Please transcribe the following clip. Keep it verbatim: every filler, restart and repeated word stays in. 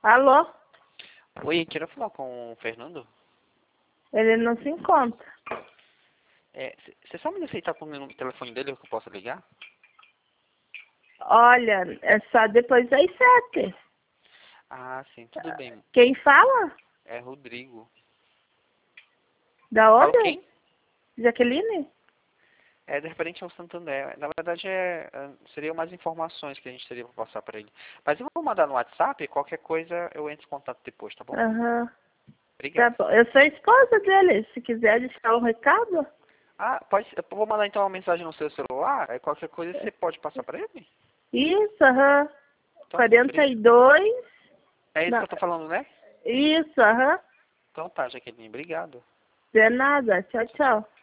Alô? Oi, queria falar com o Fernando. Ele não se encontra. Você sabe me aceitar com o número de telefone dele que eu possa ligar? Olha, é só depois das sete. Ah, sim, tudo bem. Quem fala? É Rodrigo. Da Fala onde? quem? Jaqueline? É de referente ao Santander. Na verdade, é, é, seriam mais informações que a gente teria para passar para ele. Mas eu vou mandar no WhatsApp, qualquer coisa eu entro em contato depois, tá bom? Aham. Tá Obrigado. bom. Eu sou a esposa dele. Se quiser deixar um recado. Ah, pode, eu vou mandar então uma mensagem no seu celular, aí qualquer coisa você pode passar para ele? Isso, aham. Então, quarenta obri- e dois. é isso Não. que eu tô falando, né? Isso, aham. Então tá, Jaqueline, obrigado. De nada. Tchau, tchau.